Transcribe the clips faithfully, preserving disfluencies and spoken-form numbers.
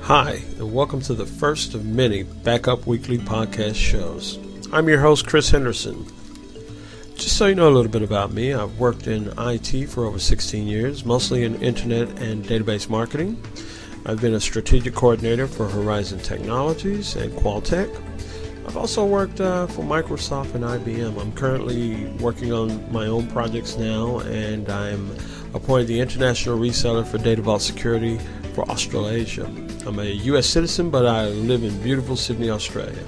Hi, and welcome to the first of many Backup Weekly podcast shows. I'm your host, Chris Henderson. Just so you know a little bit about me, I've worked in I T for over sixteen years, mostly in internet and database marketing. I've been a strategic coordinator for Horizon Technologies and Qualtech. I've also worked uh, for Microsoft and I B M. I'm currently working on my own projects now, and I'm appointed the international reseller for Data Vault Security for Australasia. I'm a U S citizen, but I live in beautiful Sydney, Australia.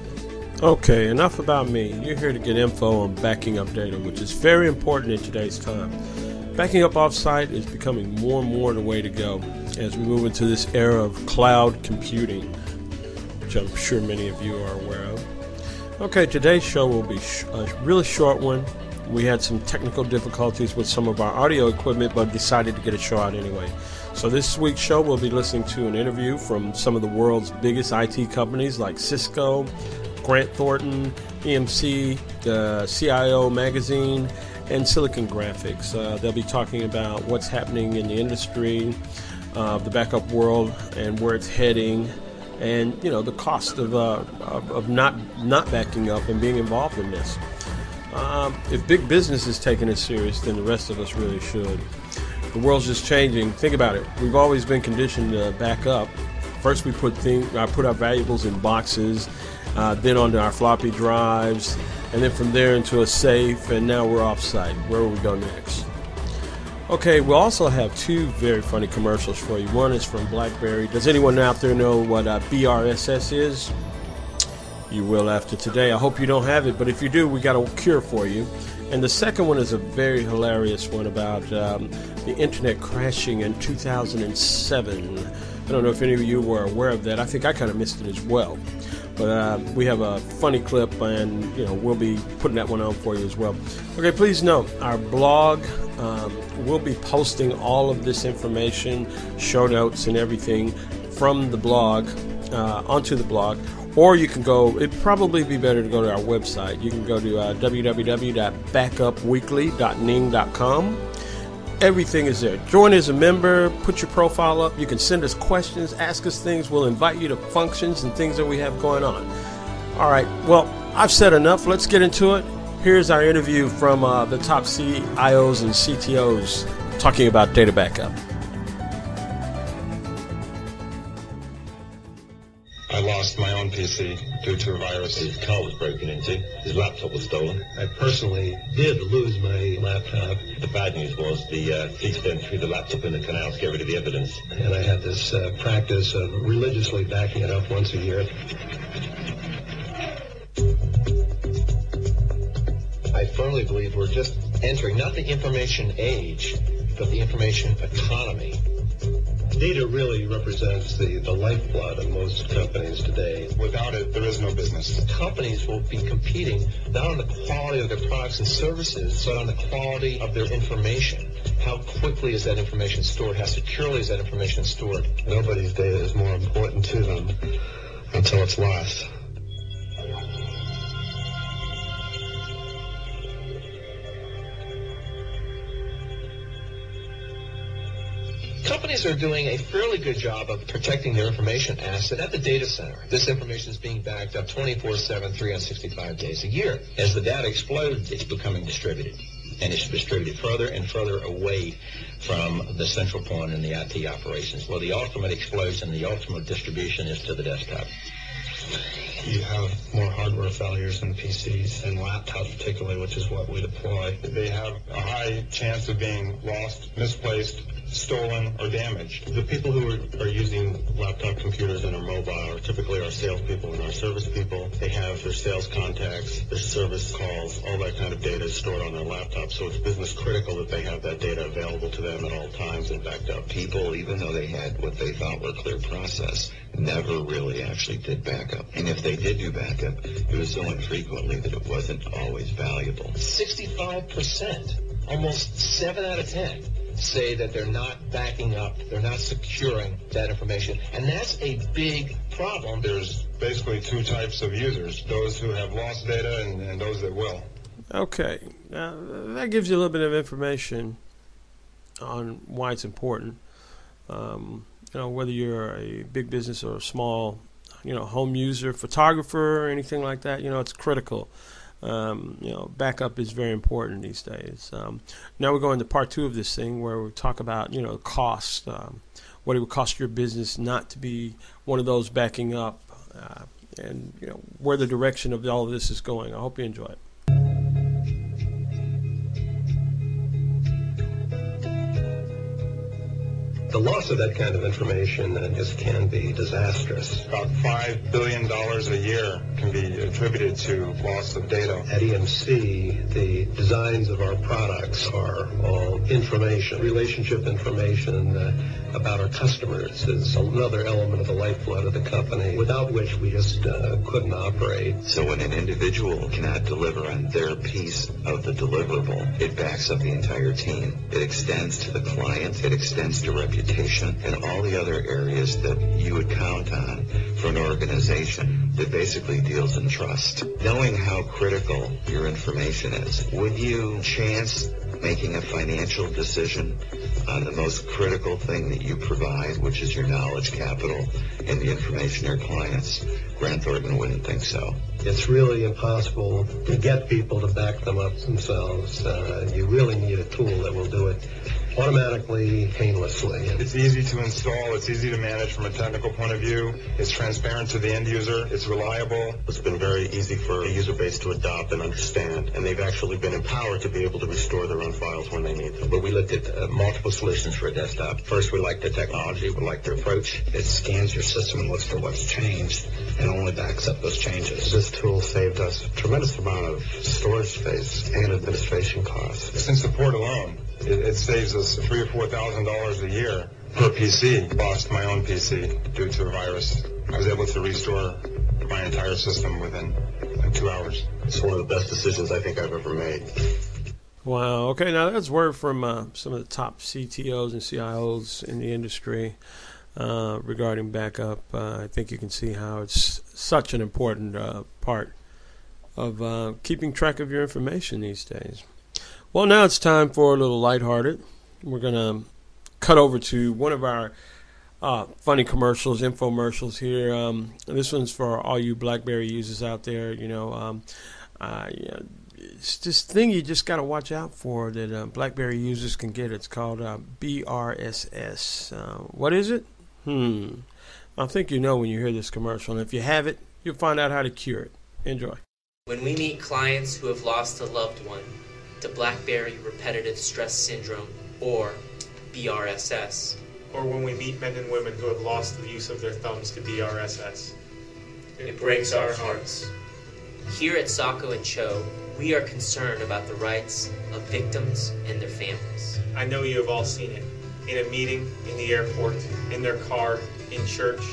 Okay, enough about me. You're here to get info on backing up data, which is very important in today's time. Backing up offsite is becoming more and more the way to go as we move into this era of cloud computing, which I'm sure many of you are aware of. Okay, today's show will be sh- a really short one. We had some technical difficulties with some of our audio equipment, but decided to get a show out anyway. So this week's show, we'll be listening to an interview from some of the world's biggest I T companies like Cisco, Grant Thornton, E M C, the C I O Magazine, and Silicon Graphics. Uh, they'll be talking about what's happening in the industry, uh, the backup world, and where it's heading, and you know the cost of uh, of, of not not backing up and being involved in this. Um, if big business is taking it serious, then the rest of us really should. The world's just changing. Think about it. We've always been conditioned to back up. First, we put things, I put our valuables in boxes, uh, then onto our floppy drives, and then from there into a safe, and now we're offsite. Where will we go next? Okay, we'll also have two very funny commercials for you. One is from BlackBerry. Does anyone out there know what uh, B R S S is? You will after today. I hope you don't have it, but if you do, we got a cure for you. And the second one is a very hilarious one about um, the internet crashing in two thousand seven. I don't know if any of you were aware of that. I think I kind of missed it as well. But uh, we have a funny clip, and you know we'll be putting that one on for you as well. Okay, please note, our blog, um, we'll be posting all of this information, show notes and everything from the blog uh, onto the blog. Or you can go, it'd probably be better to go to our website. You can go to uh, w w w dot backup weekly dot ning dot com. Everything is there. Join as a member, put your profile up. You can send us questions, ask us things. We'll invite you to functions and things that we have going on. All right, well, I've said enough. Let's get into it. Here's our interview from uh, the top C I Os and C T Os talking about data backup. I lost my own P C due to a virus. His car was broken into. His laptop was stolen. I personally did lose my laptop. The bad news was the uh, thief then threw the laptop in the canal to get rid of the evidence. And I had this uh, practice of religiously backing it up once a year. I firmly believe we're just entering not the information age, but the information economy. Data really represents the, the lifeblood of most companies today. Without it, there is no business. Companies will be competing not on the quality of their products and services, but on the quality of their information. How quickly is that information stored? How securely is that information stored? Nobody's data is more important to them until it's lost. Companies are doing a fairly good job of protecting their information asset at the data center. This information is being backed up twenty-four seven, three hundred sixty-five days a year. As the data explodes, it's becoming distributed. And it's distributed further and further away from the central point in the I T operations, where the ultimate explosion, the ultimate distribution is to the desktop. You have more hardware failures in P Cs and laptops particularly, which is what we deploy. They have a high chance of being lost, misplaced, stolen, or damaged. The people who are, are using laptop computers and are mobile are typically our salespeople and our service people. They have their sales contacts, their service calls, all that kind of data is stored on their laptop, so it's business critical that they have that data available to them at all times and backed up. People, even though they had what they thought were clear process, never really actually did backup. And if they did do backup, it was so infrequently that it wasn't always valuable. sixty-five percent, almost seven out of ten, say that they're not backing up, they're not securing that information. And that's a big problem. There's basically two types of users, those who have lost data and, and those that will. Okay, now that gives you a little bit of information on why it's important. Um, you know, whether you're a big business or a small, you know, home user, photographer, or anything like that, you know, it's critical. Um, you know, backup is very important these days. Um, now we're going to part two of this thing where we talk about, you know, cost, um, what it would cost your business not to be one of those backing up, uh, and, you know, where the direction of all of this is going. I hope you enjoy it. The loss of that kind of information uh, just can be disastrous. About five billion dollars a year can be attributed to loss of data. At E M C, the designs of our products are all information, relationship information uh, about our customers is another element of the lifeblood of the company, without which we just uh, couldn't operate. So when an individual cannot deliver on their piece of the deliverable, it backs up the entire team. It extends to the client, it extends to reputation, and all the other areas that you would count on for an organization that basically deals in trust. Knowing how critical your information is, would you chance making a financial decision on the most critical thing that you provide, which is your knowledge capital and the information of your clients? Grant Thornton wouldn't think so. It's really impossible to get people to back them up themselves. Uh, you really need a tool that will do it automatically, painlessly. It's easy to install. It's easy to manage from a technical point of view. It's transparent to the end user. It's reliable. It's been very easy for a user base to adopt and understand, and they've actually been empowered to be able to restore their own files when they need them. But we looked at uh, multiple solutions for a desktop. First, we liked the technology. We liked the approach. It scans your system and looks for what's changed and only backs up those changes. This tool saved us a tremendous amount of storage space and administration costs. Since support alone, it, it saves us three or four thousand dollars a year per P C. Lost my own P C due to a virus. I was able to restore my entire system within like two hours. It's one of the best decisions I think I've ever made. Wow. Okay, now that's word from uh, some of the top C T Os and C I Os in the industry uh, regarding backup. Uh, I think you can see how it's such an important uh, part of uh, keeping track of your information these days. Well, now it's time for a little lighthearted. We're going to cut over to one of our uh, funny commercials, infomercials here. Um, this one's for all you BlackBerry users out there. You know, um, uh, yeah, it's this thing you just got to watch out for that uh, BlackBerry users can get. It's called uh, B R S S. Uh, what is it? Hmm. I think you know when you hear this commercial, and if you have it, you'll find out how to cure it. Enjoy. When we meet clients who have lost a loved one to BlackBerry Repetitive Stress Syndrome, or B R S S. Or when we meet men and women who have lost the use of their thumbs to B R S S. It, it breaks our hearts. Here at Sacco and Cho, we are concerned about the rights of victims and their families. I know you have all seen it. In a meeting, in the airport, in their car, in church.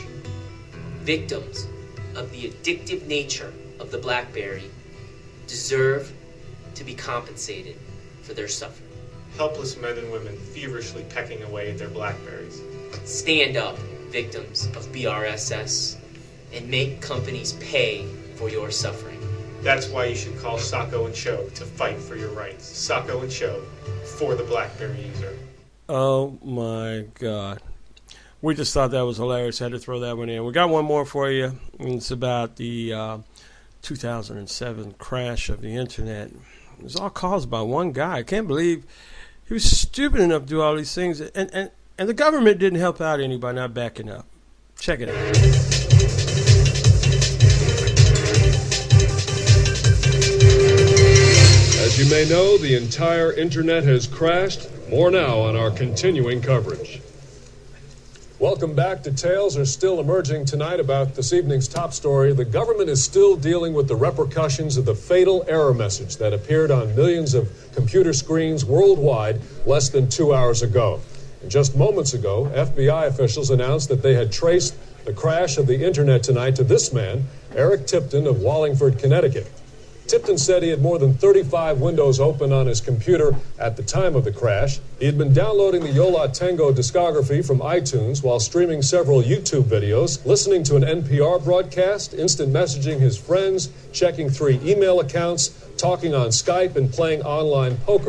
Victims of the addictive nature of the BlackBerry deserve to be compensated for their suffering. Helpless men and women feverishly pecking away at their BlackBerries. Stand up, victims of B R S S, and make companies pay for your suffering. That's why you should call Sacco and Cho to fight for your rights. Sacco and Cho, for the BlackBerry user. Oh my God. We just thought that was hilarious. Had to throw that one in. We got one more for you. It's about the uh, two thousand seven crash of the internet. It was all caused by one guy. I can't believe he was stupid enough to do all these things. And, and, and the government didn't help out any by not backing up. Check it out. As you may know, the entire internet has crashed. More now on our continuing coverage. Welcome back. Details are still emerging tonight about this evening's top story. The government is still dealing with the repercussions of the fatal error message that appeared on millions of computer screens worldwide less than two hours ago. And just moments ago, F B I officials announced that they had traced the crash of the internet tonight to this man, Eric Tipton of Wallingford, Connecticut. Tipton said he had more than thirty-five windows open on his computer at the time of the crash. He had been downloading the Yo La Tengo discography from iTunes while streaming several YouTube videos, listening to an N P R broadcast, instant messaging his friends, checking three email accounts, talking on Skype, and playing online poker,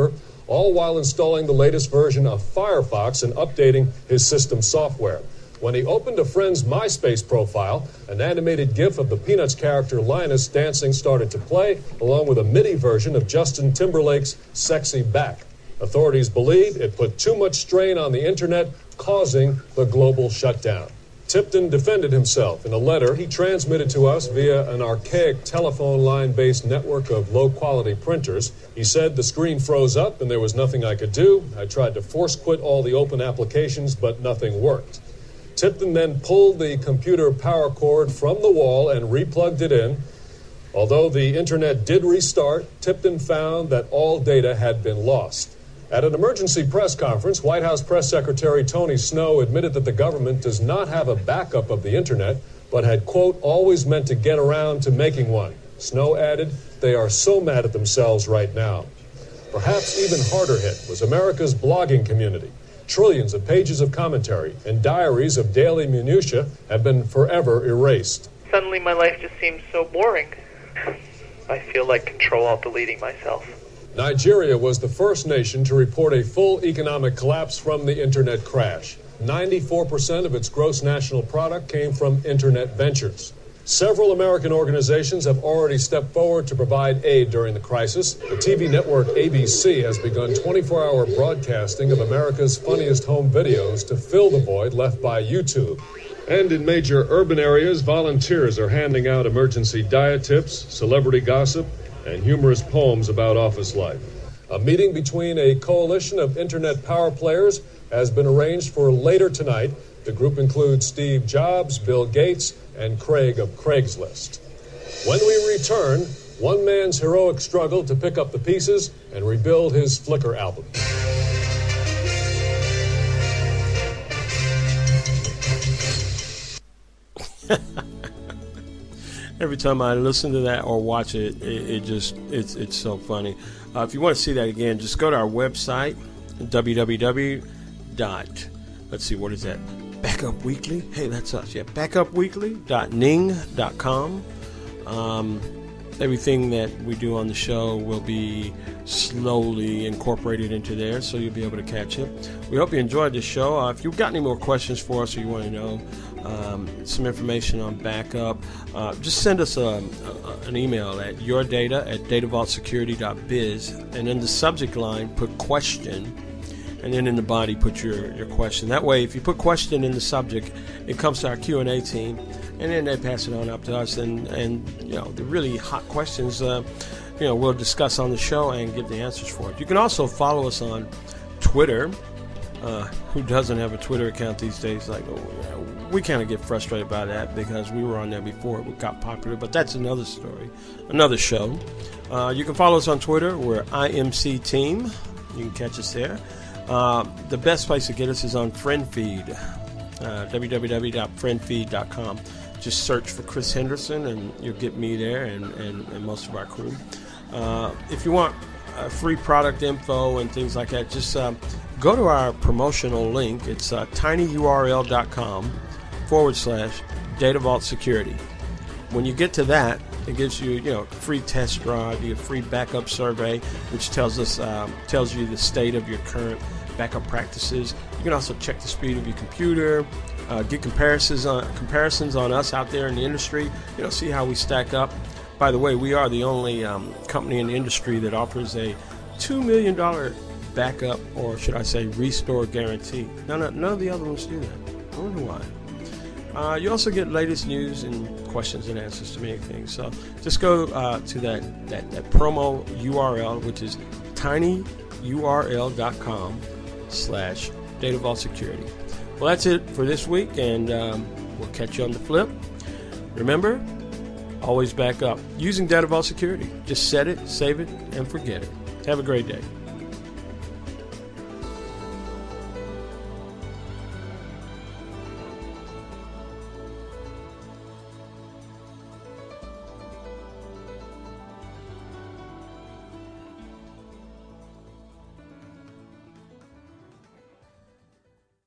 all while installing the latest version of Firefox and updating his system software. When he opened a friend's MySpace profile, an animated GIF of the Peanuts character Linus dancing started to play, along with a MIDI version of Justin Timberlake's Sexy Back. Authorities believe it put too much strain on the internet, causing the global shutdown. Tipton defended himself in a letter he transmitted to us via an archaic telephone line-based network of low-quality printers. He said the screen froze up and there was nothing I could do. I tried to force quit all the open applications, but nothing worked. Tipton then pulled the computer power cord from the wall and replugged it in. Although the internet did restart, Tipton found that all data had been lost. At an emergency press conference, White House Press Secretary Tony Snow admitted that the government does not have a backup of the internet, but had, quote, always meant to get around to making one. Snow added, they are so mad at themselves right now. Perhaps even harder hit was America's blogging community. Trillions of pages of commentary and diaries of daily minutiae have been forever erased. Suddenly my life just seems so boring. I feel like control-alt-deleting myself. Nigeria was the first nation to report a full economic collapse from the internet crash. ninety-four percent of its gross national product came from internet ventures. Several American organizations have already stepped forward to provide aid during the crisis. The T V network A B C has begun twenty-four hour broadcasting of America's funniest home videos to fill the void left by YouTube. And in major urban areas, volunteers are handing out emergency diet tips, celebrity gossip, and humorous poems about office life. A meeting between a coalition of internet power players has been arranged for later tonight. The group includes Steve Jobs, Bill Gates, and Craig of Craigslist. When we return, one man's heroic struggle to pick up the pieces and rebuild his Flickr album. Every time I listen to that or watch it, it, it just it's it's so funny. Uh, if you want to see that again, just go to our website, w w w dot let's see, what is that? Backup Weekly? Hey, that's us. Yeah, backup weekly dot ning dot com. Um, everything that we do on the show will be slowly incorporated into there, so you'll be able to catch it. We hope you enjoyed this show. Uh, if you've got any more questions for us or you want to know um, some information on backup, uh, just send us a, a, an email at yourdata at data vault security dot biz, and in the subject line put question, and then in the body put your, your question. That way, if you put question in the subject, it comes to our Q and A team, and then they pass it on up to us, and, and you know, the really hot questions, uh, you know, we'll discuss on the show and get the answers for it. You can also follow us on Twitter. Uh, who doesn't have a Twitter account these days? Like, oh, we kind of get frustrated by that because we were on there before it got popular, but that's another story, another show. Uh, you can follow us on Twitter. We're I M C Team. You can catch us there. Uh, the best place to get us is on FriendFeed, uh, w w w dot friend feed dot com. Just search for Chris Henderson, and you'll get me there and, and, and most of our crew. Uh, if you want uh, free product info and things like that, just uh, go to our promotional link. It's uh, tinyurl.com forward slash Data Vault Security. When you get to that, it gives you, you know, free test drive, you get a free backup survey, which tells us um, tells you the state of your current backup practices. You can also check the speed of your computer, uh, get comparisons on comparisons on us out there in the industry. You know, see how we stack up. By the way, we are the only um, company in the industry that offers a two million dollars backup, or should I say, restore guarantee. None of, none of the other ones do that. I wonder why. Uh, you also get latest news and questions and answers to many things. So just go uh, to that, that, that promo U R L, which is tinyurl.com slash Data Vault Security. Well, that's it for this week, and um, we'll catch you on the flip. Remember, always back up using Data Vault Security. Just set it, save it, and forget it. Have a great day.